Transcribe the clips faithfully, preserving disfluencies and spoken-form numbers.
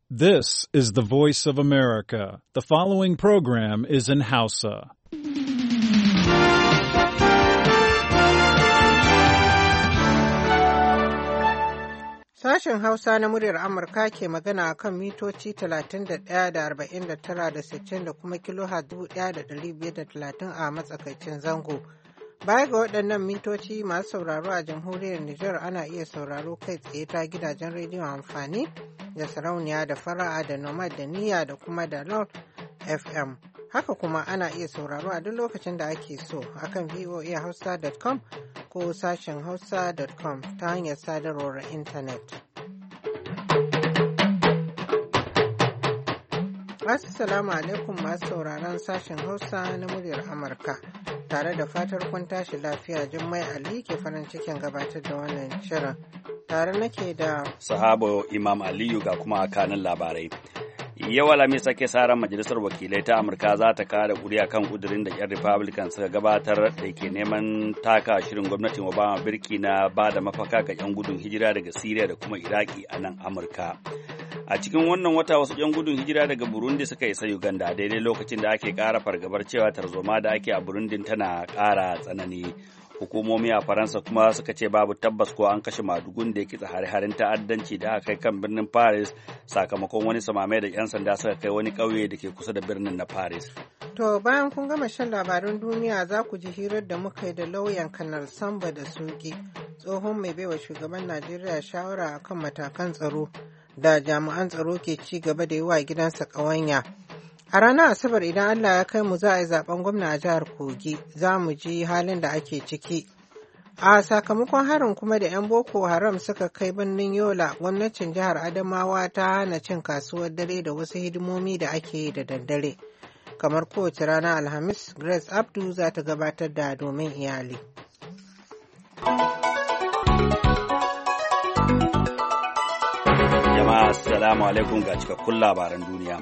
This is the voice of America. The following program is in Hausa. Sashen Hausa na muryar Amurka ke magana kan mitoci talatin da ɗaya da arba'in da tara da sittin da kuma kilohertz dubu ɗaya da ɗari biyar da talatin a matsakaicin zango. Baya ga waɗannan mitoci masu sauraro a jamhuriyar Nijar ana iya sauraro kai tsaye ta gidajen rediyon amfani da sarauniya da fara'a da nomad da niyya da kuma da lord F M. Haka kuma ana iya sauraro a duk lokacin da ake so akan voa hausa dot com ko sashen hausa dot com ta hanyar sadarwar intanet. Assalamu alaikum masu sauraron sashen Hausa na muryar Amurka. Tare da fatar kun tashi lafiya, Jummai Ali ke farin cikin gabatar da wannan shirin. Tare nake da Sahabo Imam Aliyu ga kuma kanin labarai. Yau Alhamis ake sa ran Majalisar Wakilai ta Amurka za ta kada kuri'a kan kudirin da 'yan Republican suka gabatar da ke neman taka shirin gwamnatin Obama birki na ba da mafaka ga 'yan gudun hijira daga Siriya da kuma Iraki a nan Amurka. A cikin wannan wata wasu 'yan gudun hijira daga Burundi suka isa Uganda daidai lokacin da ake ƙara fargabar cewa tarzoma da ake a Burundi tana ƙara tsanani. Hukumomi a Faransa kuma suka ce babu tabbas ko an kashe madugun da ya kitsa hare-haren ta'addanci da aka kai kan birnin Paris sakamakon wani samame da 'yan sanda suka kai wani ƙauye da ke kusa da birnin na Paris. To bayan kun gama shan labarun duniya za ku ji hirar da muka yi da lauyan Kanar Samba da Suki, tsohon mai baiwa shugaban Najeriya shawara akan matakan tsaro da jami'an tsaro ke ci gaba da yi wa gidansa ƙawanya. A ranar Asabar idan Allah ya kai mu za a yi zaben gwamna a jihar Kogi, za mu ji halin da ake ciki. A sakamakon harin kuma da 'yan Boko Haram suka kai birnin Yola, gwamnatin jihar Adamawa ta hana cin kasuwar dare da wasu hidimomi da ake yi da daddare. Kamar kowace rana Alhamis, Grace Abdu za ta gabatar da domin iyali. Jama'a assalamu alaikum ga cikakkun labaran duniya.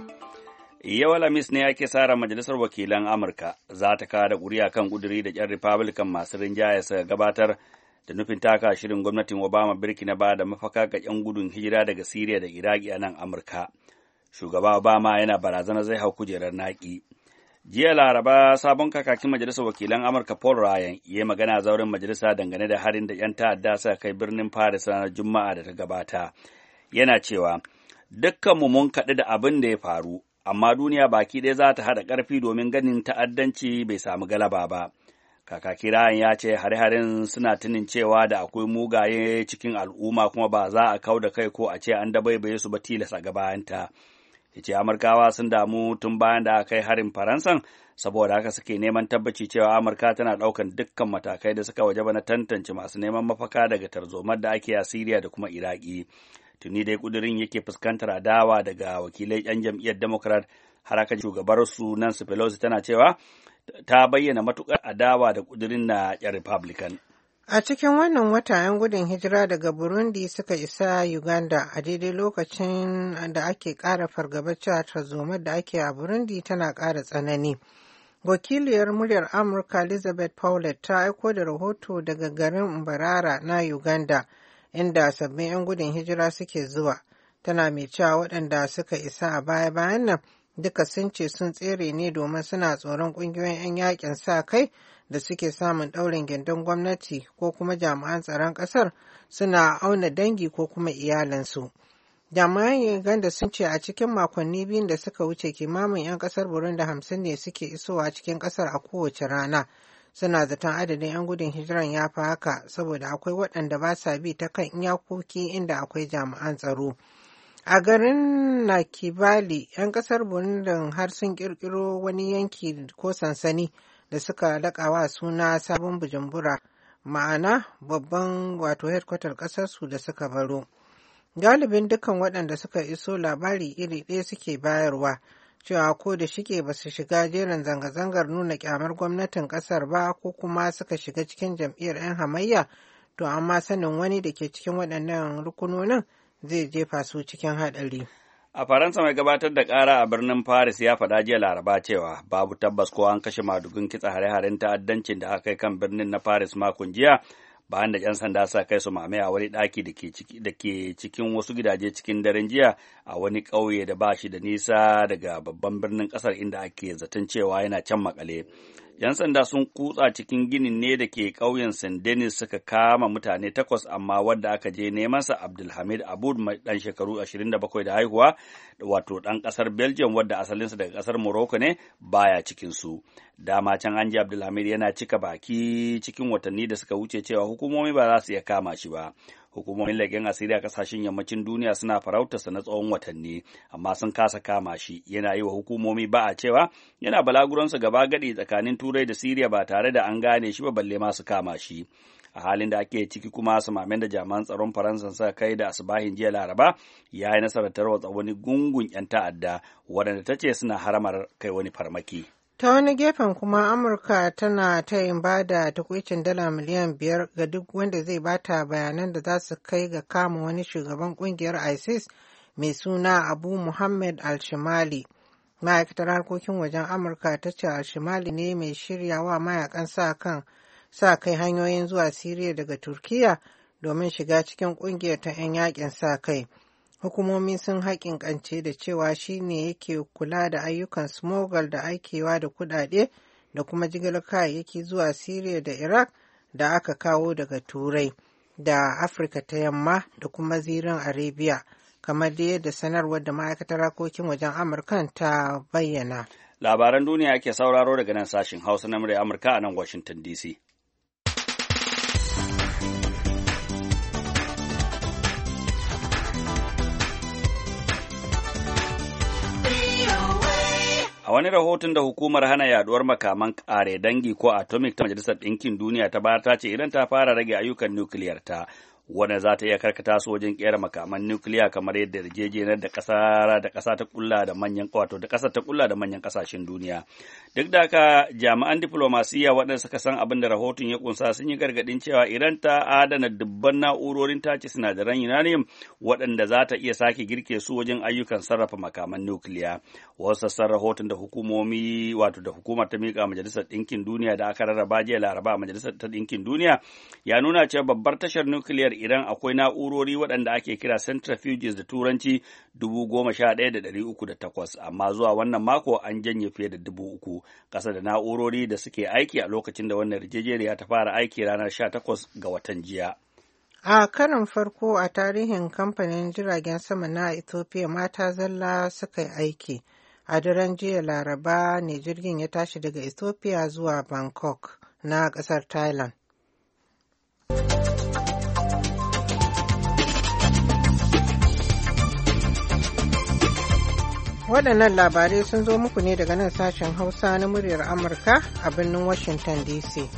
Yau Alhamis ne ake sa ran Majalisar Wakilan Amurka za ta kada ƙuri'a kan ƙuduri da 'yan Republican masu rinjaye suka gabatar da nufin taka shirin gwamnatin Obama birki na ba da mafaka ga 'yan gudun hijira daga Siriya da Iraki a nan Amurka. Shugaba Obama yana barazana zai hau kujerar naƙi. Jiya Laraba sabon kakakin Majalisar Wakilan Amurka Paul Ryan ya magana zauren majalisa dangane da harin da 'yan ta'adda suka kai birnin Paris ranar Juma'a da ta gabata. Yana cewa, dukkanmu mun kaɗu da abin da ya faru, amma duniya baki ɗaya za ta haɗa ƙarfi domin ganin ta'addanci bai samu galaba ba. Kakaki Ryan ya ce hare-haren suna tunin cewa da akwai mugaye cikin al'umma kuma ba za a kau da kai ko a ce an dabaibaye su ba tilas a gabayanta. Ya ce Amurkawa sun damu tun bayan da aka kai harin Faransan, saboda haka suke neman tabbaci cewa Amurka tana ɗaukan dukkan matakai da suka wajaba na tantance masu neman mafaka daga tarzomar da ake a Siriya da kuma Iraki. Tuni dai kudirin yake fuskantar adawa daga wakilai 'yan jam'iyyar Democrat, har aka shugabar su Nancy Pelosi tana cewa ta bayyana matukar adawa da kudirin na 'yan Republican. A cikin wannan wata 'yan gudun hijira daga Burundi suka isa Uganda a daidai lokacin da ake ƙara fargabar cewa tarzomar da ake a Burundi tana ƙara tsanani. Wakiliyar muryar Amurka Elizabeth Paulet ta aiko da rahoto daga garin Mbarara na Uganda, inda sabbin 'yan gudun hijira suke zuwa. Tana mai cewa waɗanda suka isa a baya-bayan nan duka sun ce sun tsere ne domin suna tsoron ƙungiyoyin 'yan yakin sa kai da suke samun ɗaurin gindin gwamnati ko kuma jami'an tsaron ƙasar suna auna dangi ko kuma iyalansu. Jami'an Uganda sun ce a cikin makonni biyun da suka wuce kimamin 'yan ƙasar Burundi hamsin ne suke isowa cikin ƙasar a kowace rana. Suna zaton adadin 'yan gudun hijiran ya fi haka saboda akwai waɗanda ba sa bi ta kan iyakoki inda akwai jami'an tsaro. A garin Nakibali, 'yan ƙasar Burundi har sun ƙirƙiro wani yanki ko sansani da suka laƙawa suna Sabon Bujumbura, ma'ana babban wato headquarter ƙasarsu da suka baro. Galibin dukkan waɗanda suka iso labari iri ɗaya suke bayarwa, cewa ko da shike ba su shiga jerin zanga-zangar nuna kyamar gwamnatin kasar ba ko kuma suka shiga cikin jam'iyyar 'yan hamayya, to amma sanin wani da ke cikin waɗannan rukunonin zai jefa su cikin haɗari. A Faransa mai gabatar da ƙara a birnin Paris ya faɗa jiya Laraba cewa babu tabbas ko an kashe madugun kitsa hare-haren ta'addancin da aka kai kan birnin na Paris makon jiya bayan da 'yan sanda suka kai su mame a wani ɗaki da ke cikin wasu gidaje cikin daren jiya a wani ƙauye da ba shi da nisa daga babban birnin ƙasar inda ake zaton cewa yana can makale. 'Yan sanda sun kutsa cikin ginin ne da ke ƙauyen Saint Denis suka kama mutane takwas, amma wadda aka je nemansa Abdulhamid Abud mai ɗan shekaru ashirin da bakwai da haihuwa, wato ɗan ƙasar Belgium wadda asalinsa daga ƙasar Morocco ne, baya cikinsu. Dama can an ji Abdulhamid yana cika baki cikin watanni da suka wuce cewa hukumomi ba za su iya kama shi ba. Hukumomin leƙen asiri a ƙasashen yammacin duniya suna farautarsa na tsawon watanni, amma sun kasa kama shi. Yana yi wa hukumomi ba a cewa yana balaguransa gaba gadi tsakanin Turai da Siriya ba tare da an gane shi ba, balle ma su kama shi. A halin da ake ciki kuma samamen da jami'an tsaron Faransa suka kai da asubahin jiya Laraba ya yi nasarar tarwatsa wani gungun 'yan ta'adda waɗanda ta ce suna haramar kai wani farmaki. Ta wani gefen kuma Amurka tana ta yin ba da takwicin dala miliyan biyar ga duk wanda zai bata bayanan da za su kai ga kama wani shugaban kungiyar ISIS mai suna Abu Muhammad al-Shimali. Ma'aikatar harkokin wajen Amurka ta ce al-Shimali ne mai shiryawa mayakan sa kan sa kai hanyoyin zuwa Siriya daga Turkiya domin shiga cikin kungiyar ta 'yan yakin sa kai. Hukumomi sun haƙinƙance da cewa shi ne yake kula da ayyukan smuggle da aikewa da kuɗaɗe da kuma jigilar kayayyaki zuwa Siriya da Iraq da aka kawo daga Turai da Afirka ta Yamma da kuma zirin Arabia, kamar da yadda sanarwar da ma'aikatar harkokin wajen Amurkan ta bayyana. Labaran duniya ake sauraro daga nan sashen Hausa na murya Amurka a nan Washington D C. A wani rahoton da hukumar hana yaduwar makaman kare dangi ko atomic ta Majalisar Ɗinkin Duniya ta bayar ta ce idan ta fara rage ayyukan nukiliyar ta, wanda za ta iya karkata su wajen kera makaman nukiliya kamar yadda yarjejeniyar da ƙasa da ƙasa ta kulla da manyan wato da ƙasar ta kulla da manyan ƙasashen duniya. Duk da haka jami'an diflomasiyya waɗanda suka san abin da rahoton ya kunsa sun yi gargaɗin cewa Iran ta adana dubban na'urorin tace sinadaran uranium waɗanda za ta iya sake girke su wajen ayyukan sarrafa makaman nukiliya. Wasu sassan rahoton da hukumomi wato da hukumar ta miƙa Majalisar Ɗinkin Duniya da aka rarraba jiya Laraba a Majalisar ta Ɗinkin Duniya ya nuna cewa babbar tashar nukiliyar Iran akwai na'urori waɗanda ake kira centrifuges da turanci dubu goma sha ɗaya da ɗari uku da takwas, amma zuwa wannan mako an janye fiye da dubu uku ƙasa da na'urori da suke aiki a lokacin da wannan yarjejeniya ta fara aiki ranar sha takwas ga watan jiya. A karon farko a tarihin kamfanin jiragen sama na Ethiopia mata zalla suka yi aiki. A daren jiya Laraba ne jirgin ya tashi daga Ethiopia zuwa Bangkok na ƙasar Thailand. Waɗannan labarai sun zo muku ne daga nan sashen Hausa na muryar Amurka a birnin Washington D C.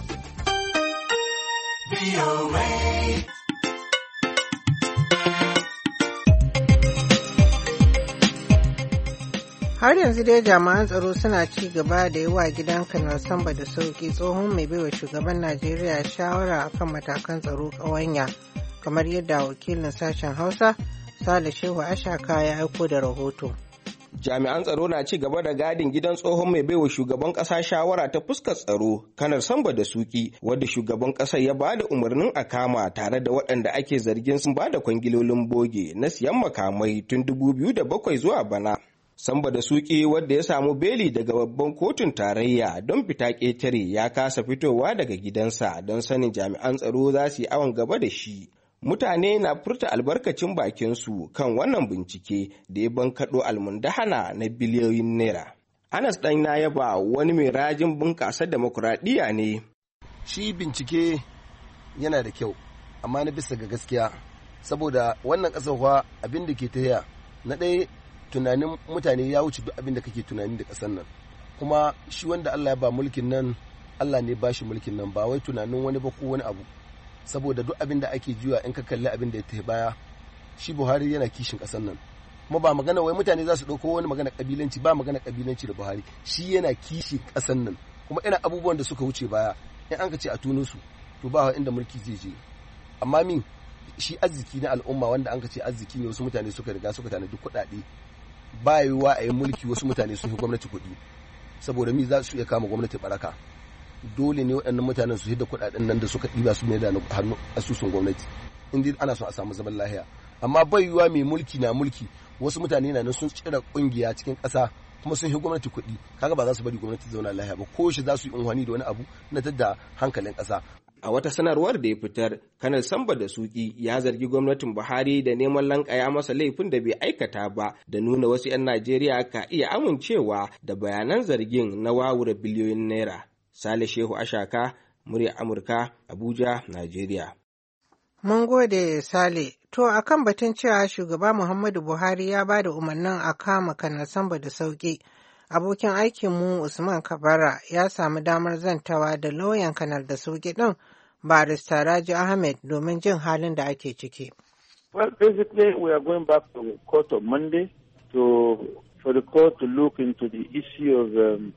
Har yanzu dai jami'an tsaro suna ci gaba da yi wa gidan Kanar Samba da Sauki tsohon mai baiwa shugaban Najeriya shawara akan matakan tsaro ƙawanya, kamar yadda wakilin sashen Hausa Sale Shehu Ashaka ya aiko da rahoto. Jami'an tsaro na ci gaba da gadin gidan tsohon mai baiwa shugaban ƙasa shawara ta fuskar tsaro Kanar Samba da Suki, wadda shugaban ƙasar ya bada umarnin a kama tare da waɗanda ake zargin sun bada kwangilolin boge na siyan makamai tun dubu biyu da bakwai zuwa bana. Samba da Suki, wadda ya samu beli daga babban kotun tarayya don fita ƙetare, ya kasa fitowa daga gidansa don sanin jami'an tsaro za su yi awon gaba da shi. Mutane na furta albarkacin bakinsu kan wannan bincike da ya bankaɗo almundahana na biliyoyin naira. Anas ɗan na yaba wani mai rajin bunƙasa demokuraɗiyya ne. Shi bincike yana da kyau, amma na bisa ga gaskiya, saboda wannan ƙasar abin da ke ta na ɗaya tunanin mutane ya wuce duk abin da kake tunani da ƙasar nan, kuma shi wanda Allah ya ba mulkin nan, Allah ne ba shi mulkin nan, ba wai tunanin wani ba ko wani abu. Saboda duk abin da ake juya in ka kalli abin da ya tafi baya, shi Buhari yana kishin ƙasar nan, kuma ba magana wai mutane za su ɗauko wani magana ƙabilanci, ba magana ƙabilanci da Buhari, shi yana kishin ƙasar nan, kuma ina abubuwan da suka wuce baya in an ka ce a tuno su to ba inda mulki zai je. Amma min shi arziki na al'umma wanda an ka ce arziki ne, wasu mutane suka riga suka tanadi kuɗaɗe, ba yiwuwa a yi mulki wasu mutane sun fi gwamnati kuɗi, saboda mi za su iya kama gwamnati baraka. dole ne waɗannan mutanen su hidda kuɗaɗen nan da suka ɗiba su ne da hannu asusun gwamnati in ana so a samu zaman lahiya. Amma bai yiwuwa mai mulki na mulki wasu mutane na nan sun cire kungiya cikin ƙasa kuma sun yi gwamnati kuɗi, kaga ba za su bari gwamnati ta zauna lahiya ba, ko shi za su yi unhwani da wani abu na tadda hankalin ƙasa. A wata sanarwar da ya fitar, Kanar Samba da Suki ya zargi gwamnatin Buhari da neman lankaya masa laifin da bai aikata ba, da nuna wasu 'yan Najeriya ka iya amincewa da bayanan zargin na wawura biliyoyin naira. Sale Shehu Ashaka, murya Amurka, Abuja, Najeriya. Mun gode Sale. To a kan batun cewa shugaba Muhammadu Buhari ya ba da umarnin a kama Kanar Samba da Sauki, abokin aikinmu Usman Kabara ya samu damar zantawa da lauyan Kanar da Sauki ɗin Barista Raji Ahmed domin jin halin da ake ciki. Well, basically we are going back to court on Monday to for the court to look into the issue of um,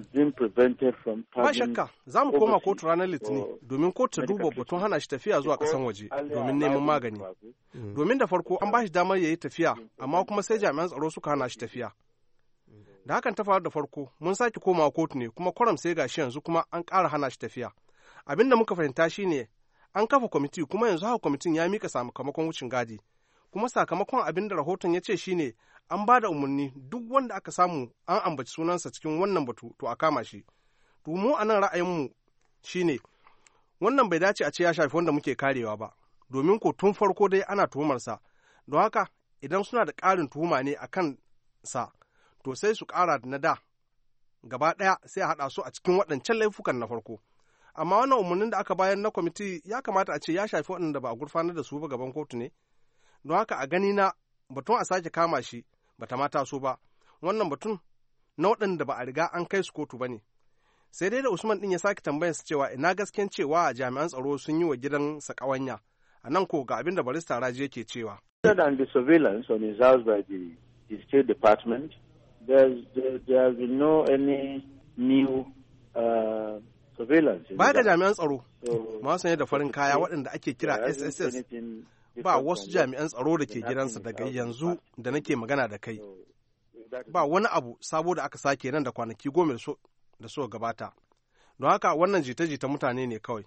Ba shakka za mu koma kotu ranar Litinin domin kotu ta duba batun hana shi tafiya zuwa ƙasan waje domin neman magani. Domin da farko an ba shi damar ya yi tafiya, amma kuma sai jami'an tsaro suka hana shi tafiya. Da hakan ta faru da farko mun sake komawa kotu ne, kuma kwaram sai gashi yanzu kuma an ƙara hana shi tafiya. Abin da muka fahimta shi ne an kafa kwamiti, kuma yanzu haka kwamitin ya mika sakamakon wucin gadi. Kuma sakamakon abin da rahoton ya ce shi ne an ba da umarni duk wanda aka samu an ambaci sunansa cikin wannan batu to a kama shi. To mu a nan ra'ayinmu shi ne wannan bai dace a ce ya shafi wanda muke karewa ba, domin ko tun farko dai ana tuhumarsa. Don haka idan suna da ƙarin tuhuma ne a kan sa, to sai su ƙara na da gaba ɗaya sai a haɗa su a cikin waɗancan laifukan na farko. Amma wannan umarnin da aka bayar na kwamiti ya kamata a ce ya shafi waɗanda ba a gurfanar da su ba gaban kotu ne. Don haka a gani na batun a sake kama shi bata ma taso ba, wannan batun na waɗanda ba a riga an kai su kotu ba ne. Sai dai da Usman ɗin ya sake tambayar su cewa ina gasken cewa jami'an tsaro sun yi wa gidan sa ƙawanya, a nan ko ga abin da barista Raji yake cewa. Other than the surveillance on his house by the, the State Department, there's, there, there has been no any new uh, surveillance. Baya ga jami'an tsaro masu sanye da farin kaya waɗanda ake kira S S S, ba wasu jami'an tsaro da ke gidansa daga yanzu da nake magana da kai. Ba wani abu sabo da aka sake nan da kwanaki goma da so gabata. Don haka wannan jita-jita mutane ne kawai.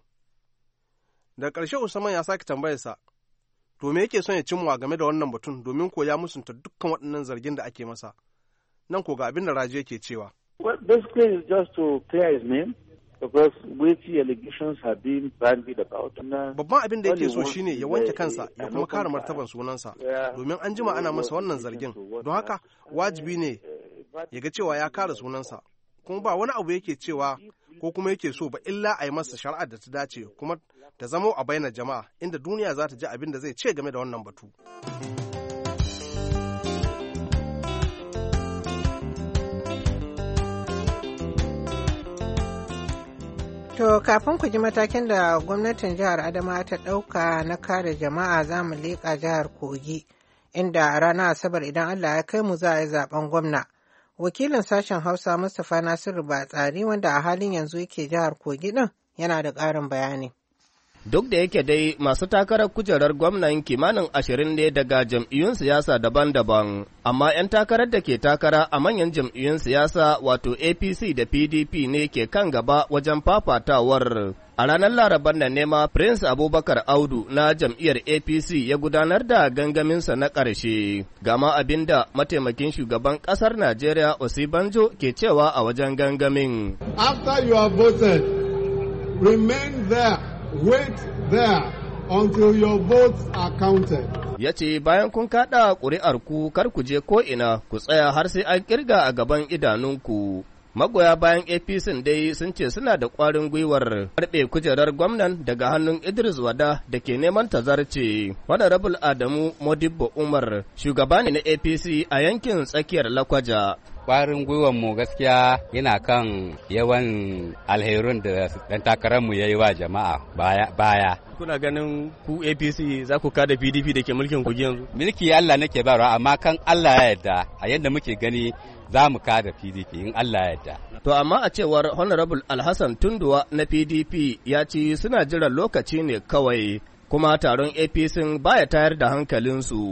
Da ƙarshe Usman ya sake tambayarsa, to me yake son ya cimma game da wannan batun, domin ko ya musunta dukkan waɗannan zargin da ake masa. Nan ko ga abin da Raji yake cewa. Well, basically it's just to clear his name. Because weighty allegations have been bandied about. Babban abin da yake so shine ya wanke kansa ya kuma kare martaban sunansa, domin an jima ana masa wannan zargin. Don haka wajibi ne ya ga cewa ya kare sunansa, kuma ba wani abu yake cewa ko kuma yake so ba illa a yi masa shari'ar da ta dace kuma ta zamo a bainar jama'a inda duniya za ta ji abin da zai ce game da wannan batu. To kafin ku ji matakin da gwamnatin jihar Adamawa ta ɗauka na kare jama'a, za mu leƙa jihar Kogi, inda a ranar Asabar idan Allah ya kai mu za a yi zaben gwamna. Wakilin sashen Hausa Mustapha Nasiru Batsari, wanda a halin yanzu yake jihar Kogi ɗin, yana da ƙarin bayani. Duk da yake dai masu takarar kujerar gwamnan kimanin ashirin ne daga jam'iyyun siyasa daban-daban, amma 'yan takarar da ke takara a manyan jam'iyyun siyasa wato A P C da P D P ne ke kan gaba wajen fafatawar. A ranar Laraban nan ne ma Prince Abubakar Audu na jam'iyyar A P C ya gudanar da gangaminsa na ƙarshe. Gama abin da mataimakin shugaban ƙasar Najeriya Osibanjo ke cewa a wajen gangamin. After you have voted, remain there. Wait there until your votes are counted. Ya ce bayan kun kaɗa ƙuri'arku kar ku je ko'ina, ku tsaya har sai an ƙirga a gaban idanunku. Magoya bayan A P C dai sun ce suna da ƙwarin gwiwar karɓe kujerar gwamnan daga hannun Idris Wada da ke neman tazarce. Honorable Adamu Modibbo Umar, shugaba ne na A P C a yankin tsakiyar Lakwaja. Ƙwarin gwiwar mu gaskiya yana kan yawan alherun da ɗan takararmu ya yi wa jama'a baya. baya. Kuna ganin ku A P C za ku kada P D P da ke mulkin Kogi yanzu? Mulki Allah nake bayarwa, amma kan Allah ya yarda a yadda muke gani za mu kada P D P in Allah ya yarda. To amma a cewar Honorable Alhassan Tunduwa na P D P ya ce suna jiran lokaci ne kawai, kuma taron A P C baya tayar da hankalinsu.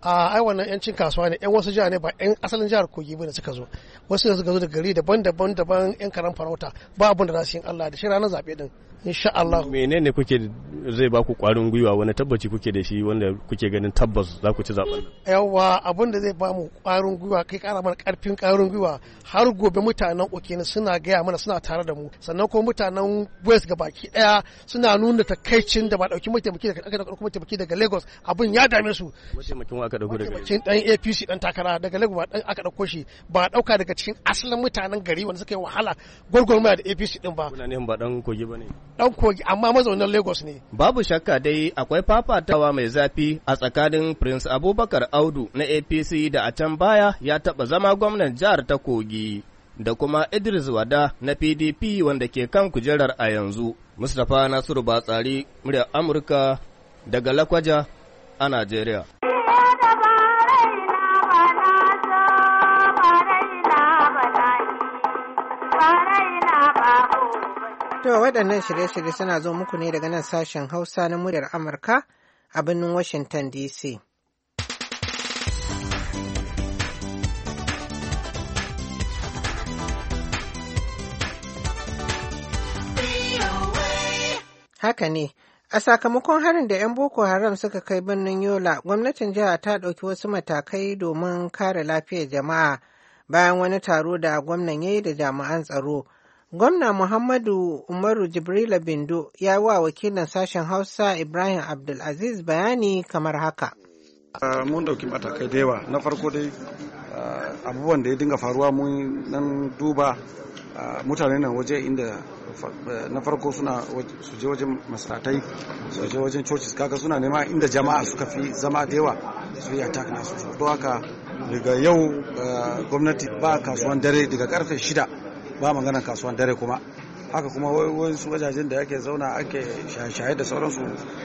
a ai wannan yancin kasuwa ne yan wasu jiha ne ba yan asalin jihar Kogi bane suka zo wasu da suka zo da gari daban-daban daban yan karan farauta ba abin da za su yi Allah da shi ranar zabe din insha Allah. Menene kuke zai ba ku kwarin gwiwa wani tabbaci kuke da shi wanda kuke ganin tabbas za ku ci zaben? Yawa abin da zai ba mu kwarin gwiwa kai kara mana karfin kwarin gwiwa har gobe mutanen Okene suna gaya mana suna tare da mu sannan kuma mutanen West gabaki daya suna nuna takaicin da ba dauki mataimaki daga aka dauki mataimaki daga Lagos abin ya dame su. Mataimakin wa aka dauko daga Mataimakin dan A P C dan takara daga Lagos ba dan aka dauko shi ba dauka daga cikin asalin mutanen gari wanda suka yi wahala gwargwarmaya da A P C din ba. Kuna ne ba dan Kogi bane? Dan Kogi amma mazaunin Lagos ne. Babu shakka dai akwai fafatawa mai zafi a tsakanin Prince Abubakar Audu na A P C da a can baya ya taɓa zama gwamnan jihar ta Kogi da kuma Idris Wada na P D P wanda ke kan kujerar a yanzu. Mustapha Nasiru Batsari, muryar Amurka daga Lakwaja a Najeriya. To waɗannan shirye-shirye suna zo muku ne daga nan sashen Hausa na muryar Amurka a birnin Washington D C. Haka ne, a sakamakon harin da 'yan Boko Haram suka kai birnin Yola, gwamnatin jiha ta ɗauki wasu matakai domin kare lafiyar jama'a bayan wani taro da gwamnan ya yi da jami'an tsaro. Gwamna Muhammadu Umaru Jibrila Bindo ya wa wakilin sashen Hausa Ibrahim Abdulaziz bayani kamar haka. Uh, mun dauki matakai da yawa. Na farko dai uh, abubuwan da ya dinga faruwa mun nan duba uh, mutane nan waje inda uh, na farko suna su je wajen masaratai su je wajen churches kaga suna nema inda jama'a suka fi zama da yawa su yi attack nasu. Don haka daga yau uh, gwamnati ba kasuwan dare daga karfe shida ba magana kasuwan dare kuma haka kuma wasu wajajen da yake zauna ake shaye da sauransu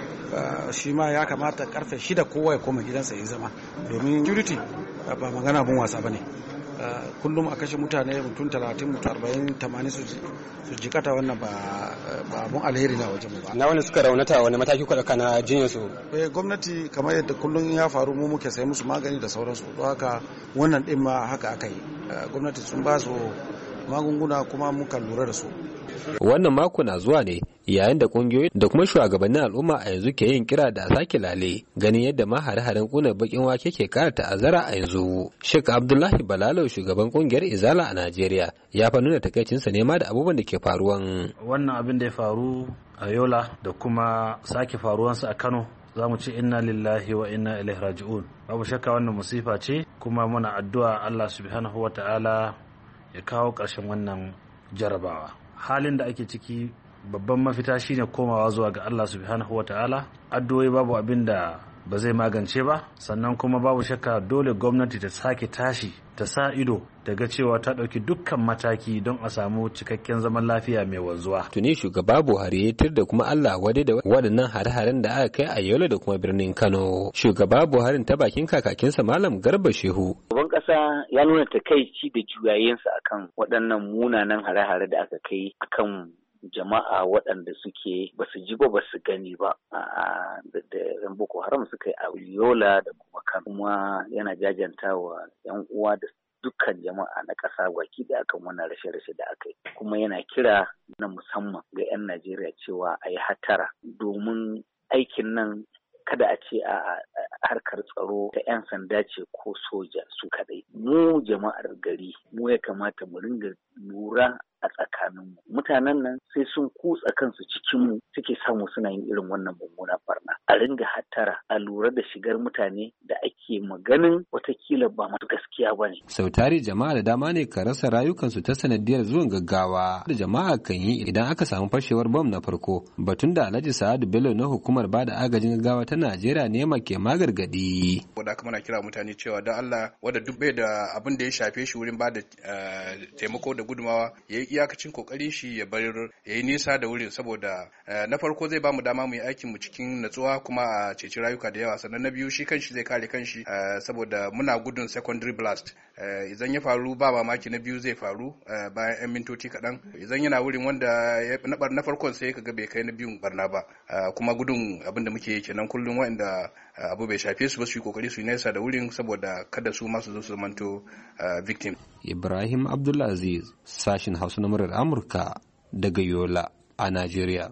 shi ma ya kamata karfe shida kowa ya koma gidansa ya zama domin security ba magana abun wasa bane kullum a kashe mutane mutum talatin mutum arba'in tamanin su jikata wannan ba abun alheri na wajen ba. Na wani suka raunata wani mataki kuka dauka na jinyar su? Gwamnati kamar yadda kullum ya faru mu muke sai musu magani da sauransu don haka wannan din ma haka aka yi gwamnati sun ba su magunguna kuma muka lura da su. Wannan mako na zuwa ne yayin da kungiyoyi da kuma shugabannin al'umma a yanzu ke yin kira da a sake lale ganin yadda ma hare-haren kunar bakin wake ke kara ta'azzara a yanzu. Sheikh Abdullahi Balalo shugaban kungiyar Izala a Najeriya ya fa nuna takaicinsa ne ma da abubuwan da ke faruwan. Wannan abin da ya faru a Yola da kuma sake faruwansa a Kano za mu ce inna lillahi wa inna ilaihi raji'un. Babu shakka wannan musifa ce kuma muna addu'a Allah subhanahu wa ta'ala ya kawo ƙarshen wannan jarabawa. Halin da ake ciki babban mafita shine komawa zuwa ga Allah subhanahu wa ta'ala. Addu'o'i babu abin da ba zai magance ba, sannan kuma babu shakka dole gwamnati ta sake tashi ta sa ido daga cewa ta ɗauki dukkan mataki don a samu cikakken zaman lafiya mai wanzuwa. Tuni shugaba Buhari ya tir da kuma Allah wadai da waɗannan hare-haren da aka kai a Yola da kuma birnin Kano. Shugaba Buhari ta bakin kakakinsa Malam Garba Shehu. Shugaban ƙasa ya nuna takaici da juyayensa akan waɗannan munanan hare-hare da aka kai akan jama'a waɗanda suke ba su ji ba ba su gani ba da yan Boko Haram suka yi a Yola da kuma Kano, kuma yana jajanta wa yan uwa da dukkan jama'a na ƙasa baki da akan wannan rashe-rashe da aka yi, kuma yana kira na musamman ga 'yan Najeriya cewa a yi hatara domin aikin nan kada a ce a harkar tsaro ta 'yan sanda ce ko soja su kadai. Mu jama'ar gari mu ya kamata mu ringa lura a tsakaninmu. Mutanen nan sai sun kutsa kansu cikinmu suke samu suna yin irin wannan mummunan barna. A ringa hattara, a lura da shigar mutane da ake maganin watakila ba masu gaskiya ba ne. Sau tari jama'a da dama ne ka rasa rayukansu ta sanadiyar zuwan gaggawa da jama'a kan yi idan aka samu fashewar bom na farko. Batun da Alhaji Sa'adu Bello na hukumar bada agajin gaggawa ta Najeriya ne ma ke magargadi. Wanda aka mana kira mutane cewa don Allah wanda duk bai da abin da ya shafe shi wurin bada taimako da gudumawa ya yi iyakacin kokarin shi ya bar ya yi nisa da wurin, saboda na farko zai ba mu dama mu yi aikin mu cikin natsuwa kuma a ceci rayuka da yawa, sannan na biyu shi kanshi zai kare kanshi shi saboda muna gudun secondary blast. Idan ya faru ba mamaki na biyu zai faru bayan 'yan mintoci kaɗan. Idan yana wurin wanda na farkon sai kaga bai kai na biyun barna ba. Kuma gudun abin da muke kenan kullum waɗanda abu bai shafe su ba su yi kokari su yi nesa da wurin saboda kada su masu zo su zamanto victim. Ibrahim Abdulaziz, sashin Hausa na murar Amurka daga Yola a Najeriya.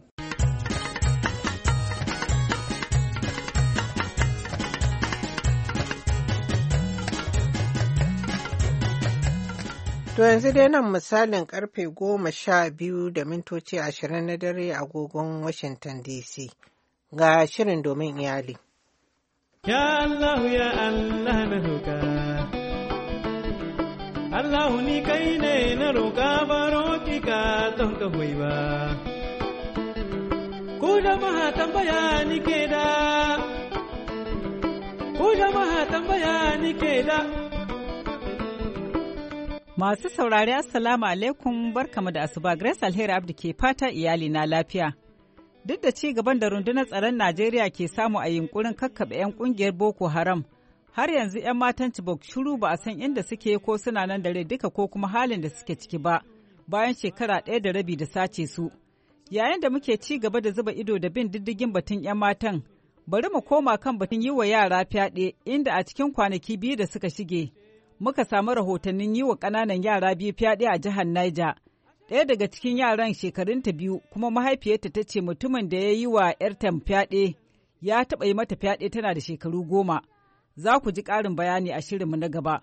To yanzu dai nan misalin karfe goma sha biyu da mintoci ashirin na dare agogon Washington D C. Ga shirin domin iyali. Ya Allah ya Allah na roƙa. Allah ni kai ne na roƙa baro ki ka don ka hoyi ba. Ku jama'a tambaya ni ke da. Ku jama'a tambaya ni ke da. Masu saurari Assalamu alaikum barkamu da asuba Grace Alheri Abdi ke fata iyali na lafiya. Duk da ci gaban da rundunar tsaron Najeriya ke samu a yunkurin kakkaɓe 'yan ƙungiyar Boko Haram, har yanzu 'yan matan Chibok shiru ba a san inda suke ko suna nan da rai duka ko kuma halin da suke ciki ba, bayan shekara ɗaya da rabi da sace su. Yayin da muke ci gaba da zuba ido da bin diddigin batun 'yan matan, bari mu koma kan batun yi wa yara fyaɗe inda a cikin kwanaki biyu da suka shige, muka samu rahotannin yi wa ƙananan yara biyu fyaɗe a jihar Niger. Ɗaya daga cikin yaran shekarunta biyu kuma mahaifiyarta ta ce mutumin da ya yi wa ‘yarta fyaɗe ya taɓa yi mata fyaɗe tana da shekaru goma. Za ku ji ƙarin bayani a shirinmu na gaba.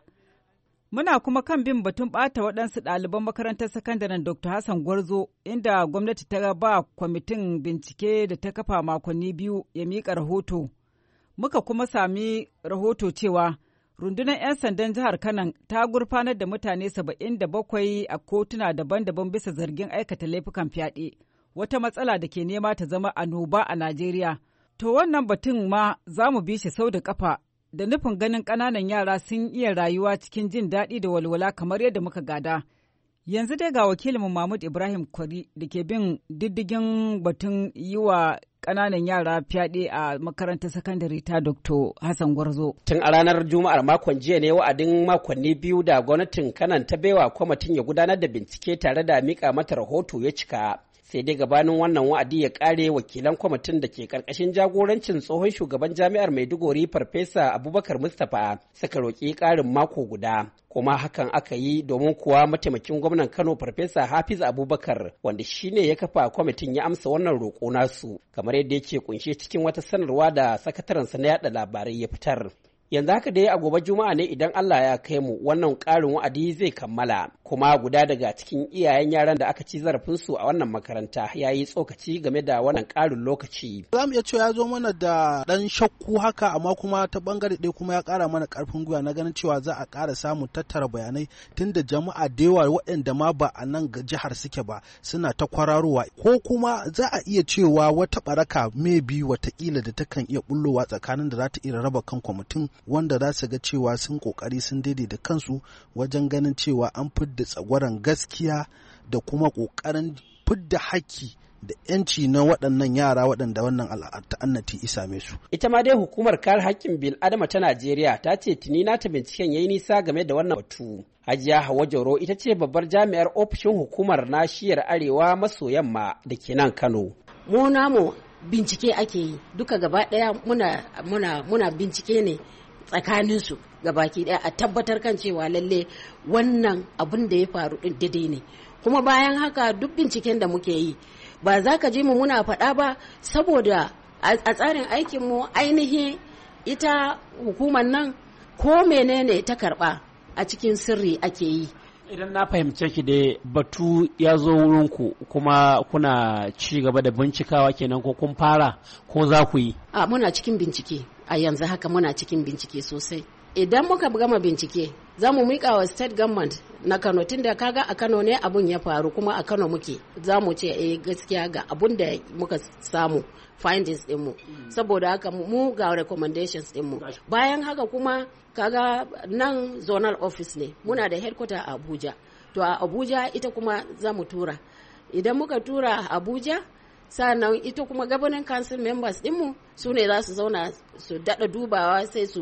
Muna kuma kan bin batun ɓata waɗansu ɗaliban makarantar sakandaren Dokta Hassan Gwarzo, inda gwamnati ta ba kwamitin bincike da ta kafa makonni biyu ya miƙa rahoto. Muka kuma sami rahoto cewa rundunar 'yan sandan jihar Kano ta gurfanar da mutane saba'in da bakwai a kotuna daban-daban bisa zargin aikata laifukan fyaɗe, wata matsala da ke nema ta zama annoba a Najeriya. To wannan batun ma za mu bi shi sau da kafa da nufin ganin ƙananan yara sun iya rayuwa cikin jin daɗi da walwala kamar yadda muka gada. Yanzu dai ga wakilinmu Mahmud Ibrahim Kwari da ke bin diddigin batun yi wa ƙananan yara fyaɗe a makarantar sakandare ta Dokta Hassan Gwarzo. Tun a ranar Juma'ar makon jiya ne wa'adin makonni biyu da gwamnatin Kanan ta baiwa kwamitin ya gudanar da bincike tare da mika mata rahoto ya cika. Sai dai gabanin wannan wa'adi ya ƙare, wakilan kwamitin da ke ƙarƙashin jagorancin tsohon shugaban jami'ar Maiduguri Farfesa Abubakar Mustapha suka roƙi ƙarin mako guda. Kuma hakan aka yi domin kuwa mataimakin gwamnan Kano Farfesa Hafiz Abubakar, wanda shine ya kafa kwamitin, ya amsa wannan roƙo nasu, kamar yadda yake kunshe cikin wata sanarwa da sakatarensa na yada labarai ya fitar. Yanzu haka dai a gobe Juma'a ne idan Allah ya kai mu wannan ƙarin wa'adi zai kammala, kuma guda daga cikin iyayen yaran da aka ci zarafinsu a wannan makaranta ya yi tsokaci game da wannan ƙarin lokaci. Za mu iya cewa ya zo mana da ɗan shakku haka, amma kuma ta ɓangare ɗaya kuma ya ƙara mana ƙarfin gwiwa na ganin cewa za a ƙara samun tattara bayanai tunda jama'a da yawa waɗanda ma ba a nan jihar suke ba suna ta kwararowa, ko kuma za a iya cewa wata ɓaraka maybe watakila da takan iya bullowa tsakanin da za ta iya raba kan kwamitin, wanda za su ga cewa sun kokari sun daidaita kansu wajen ganin cewa an fidda tsagwaron gaskiya da kuma kokarin fidda haƙƙi da yanci na waɗannan yara waɗanda wannan ta'annati isa mai su. Ita ma dai hukumar kare haƙƙin bil adama ta Najeriya ta ce tuni nata binciken yayi nisa game da wannan batu. Hajiya Hauwa Jauro ita ce babbar jami'ar ofishin hukumar na shiyar arewa maso yamma da ke nan Kano. Mu namu bincike ake yi duka gaba ɗaya muna muna muna bincike ne tsakaninsu gabaki daya a tabbatar kan cewa lalle wannan abin da ya faru din daidai ne. Kuma bayan haka duk binciken da muke yi ba za ka ji mu muna faɗa ba, saboda a tsarin aikinmu ainihin ita hukumar nan ko menene ta karɓa a cikin sirri ake yi. Idan na fahimce ki da batu ya zo wurinku kuma kuna ci gaba da bincikawa kenan, ko kun fara ko za ku yi? A muna cikin bincike a yanzu haka, muna cikin bincike sosai. Idan muka gama bincike za mu miƙa wa state government na Kano, tunda kaga a Kano ne abun ya faru kuma a Kano muke, za mu ce eh gaskiya ga abun da muka samu findings dinmu, saboda haka mu ga recommendations dinmu. Bayan haka kuma kaga nan zonal office ne, muna da headquarter a Abuja, to a Abuja ita kuma za mu tura. Idan muka tura a Abuja, sannan ita kuma governing council members dinmu su ne za su zauna su daɗa dubawa, sai su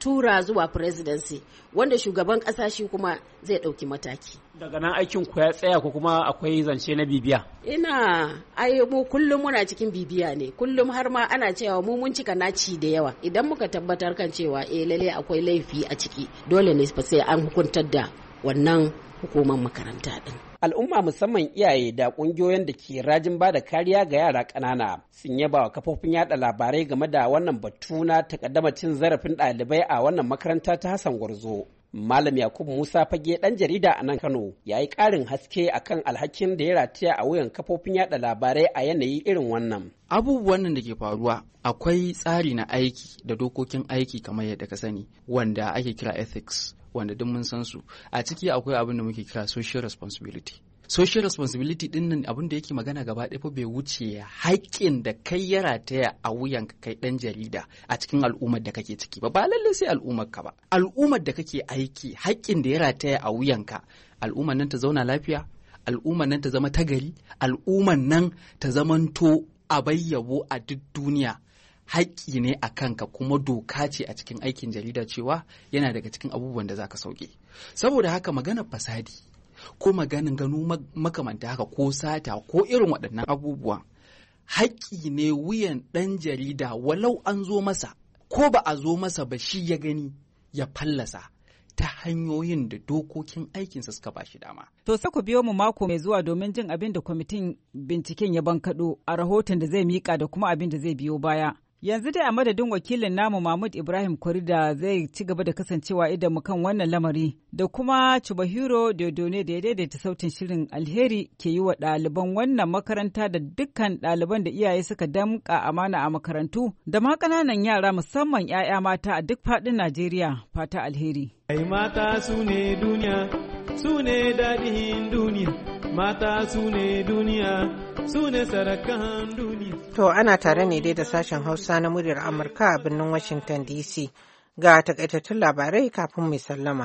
tura zuwa presidency wanda shugaban ƙasa shi kuma zai ɗauki mataki. Daga nan aikin ku ya tsaya ko kuma akwai zance na bibiya? Ina ai mu kullum muna cikin bibiya ne, kullum har ma ana cewa mu mun cika naci da yawa. Idan muka tabbatar kan cewa eh lalle akwai laifi a ciki, dole ne sai an hukuntar da wannan hukumar makaranta din. Al'umma musamman iyaye da ƙungiyoyin da ke rajin ba da kariya ga yara ƙanana sun yaba wa kafofin yada labarai game da wannan batu na takaddama cin zarafin ɗalibai a wannan makaranta ta Hassan Gwarzo. Malam Yakubu Musa Fage ɗan jarida a nan Kano ya yi ƙarin haske akan alhakin da ya rataya a wuyan kafofin yada labarai a yanayi irin wannan. Abubuwan nan da ke faruwa akwai tsari na aiki da dokokin aiki kamar yadda ka sani wanda ake kira ethics. Wanda duk mun san su a ciki akwai abin da muke kira social responsibility social responsibility din nan abin da yake magana gaba ɗaya fa bai wuce haƙƙin da kai ya rataya a wuyan ka kai ɗan jarida a cikin al'ummar da kake ciki ba ba lallai sai al'ummar ka ba al'ummar da kake aiki haƙƙin da ya rataya a wuyan ka al'ummar nan ta zauna lafiya al'ummar nan ta zama tagari al'ummar nan ta zamanto a bayyabo a duk duniya haƙƙi ne a kanka kuma doka ce a cikin aikin jarida cewa yana daga cikin abubuwan da za ka sauke. Saboda haka maganar fasadi ko maganin gano makamanta haka ko sata ko irin waɗannan abubuwan haƙƙi ne wuyan ɗan jarida walau an zo masa ko ba a zo masa ba shi ya gani ya fallasa ta hanyoyin da dokokin aikinsa suka ba shi dama. To sai ku biyo mu mako mai zuwa domin jin abin da kwamitin binciken ya bankaɗo a rahoton da zai miƙa da kuma abin da zai biyo baya. Yanzu dai a madadin wakilin namu Mahmud Ibrahim Kurida zai ci gaba da kasancewa idan mu kan wannan lamari da kuma Chubahiro Dodone da ya daidaita sautin shirin alheri ke yi wa ɗaliban wannan makaranta da dukkan ɗaliban da iyaye suka damƙa amana a makarantu da ma ƙananan yara musamman 'ya'ya mata a duk faɗin Najeriya fata alheri. Ai mata su ne duniya, su ne daɗin duniya, mata su ne duniya, su ne sarakan duniya. To ana tare ne dai da sashen Hausa na muryar Amurka a birnin Washington D C ga takaitattun labarai kafin mai sallama.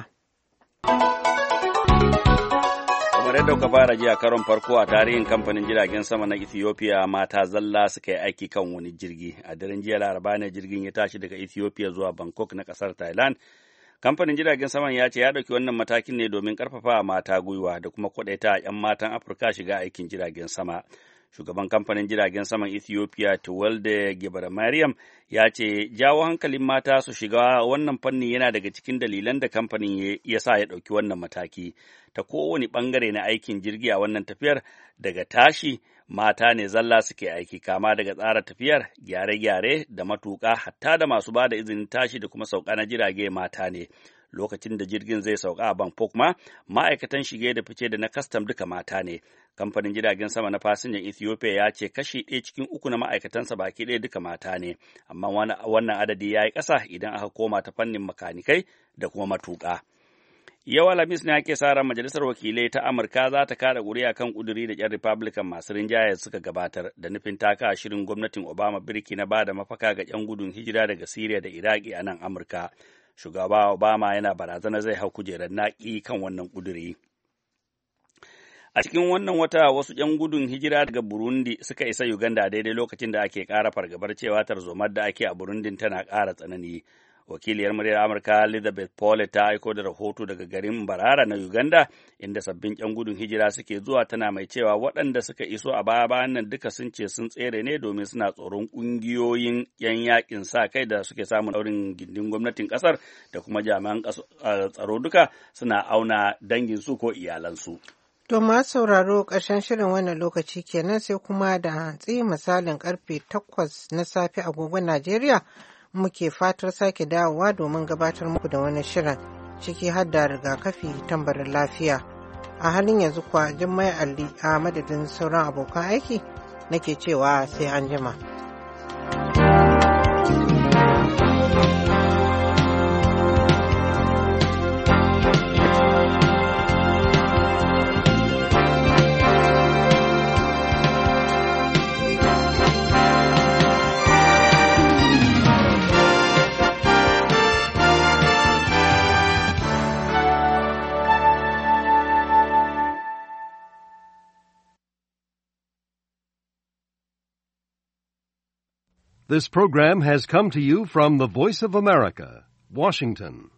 Kamar yadda kuka fara ji a karon farko a tarihin kamfanin jiragen sama na Ethiopia mata zalla suka yi aiki kan wani jirgi. A daren jiya Laraba ne jirgin ya tashi daga Ethiopia zuwa Bangkok na kasar Thailand. Kamfanin jiragen saman ya ce ya ɗauki wannan matakin ne domin ƙarfafa mata gwiwa da kuma kwaɗaita 'yan matan Afirka shiga aikin jiragen sama. Shugaban kamfanin jiragen saman Ethiopia Tewolde Gebremariam ya ce jawo hankalin mata su shiga wannan fanni yana daga cikin dalilan da kamfanin ya sa ya ɗauki wannan mataki. Ta kowane ɓangare na aikin jirgi a wannan tafiyar daga tashi mata ne zalla suke aiki kama daga tsara tafiyar gyare-gyare da matuƙa hatta da masu ba da izinin tashi da kuma sauka na jirage mata ne. Lokacin da jirgin zai sauka a Bangkok ma ma'aikatan shige da fice da na kastam duka mata ne. Kamfanin jiragen sama na fasinjan Ethiopia ya ce kashi ɗaya cikin uku na ma'aikatansa baki ɗaya duka mata ne, amma wannan adadi ya yi ƙasa idan aka koma ta fannin makanikai da kuma matuƙa. Yau Alhamis ne ake sa ran Majalisar Wakilai ta Amurka za ta kada ƙuri'a kan ƙuduri da ƴan Republican masu rinjaye suka gabatar da nufin taka shirin gwamnatin Obama birki na ba da mafaka ga ƴan gudun hijira daga Siriya da Iraki a nan Amurka. Shugaba Obama yana barazana zai hau kujerar naƙi kan wannan ƙuduri. A cikin wannan wata wasu ‘yan gudun hijira daga Burundi suka isa Uganda daidai lokacin da ake ƙara fargabar cewa tarzomar da ake a Burundin tana ƙara tsanani. Wakiliyar muryar Amurka Elizabeth Paul ta aiko da rahoto daga garin Mbarara na Uganda inda sabbin ‘yan gudun hijira suke zuwa tana mai cewa waɗanda suka iso a baya-bayan nan duka sun ce sun tsere ne domin suna tsoron ƙungiyoyin ‘yan yakin sa kai da suke samun daurin gindin gwamnatin ƙasar da kuma jami'an tsaro duka suna auna danginsu ko iyalansu. To ma sauraro ƙarshen shirin wannan lokaci kenan sai kuma da hantsi misalin karfe takwas na safe agogon Najeriya muke fatar sake dawowa domin gabatar muku da wani shirin ciki har da rigakafi tambarin lafiya. A halin yanzu kuwa Jummai Ali a madadin sauran abokan aiki nake cewa sai an jima. This program has come to you from the Voice of America, Washington.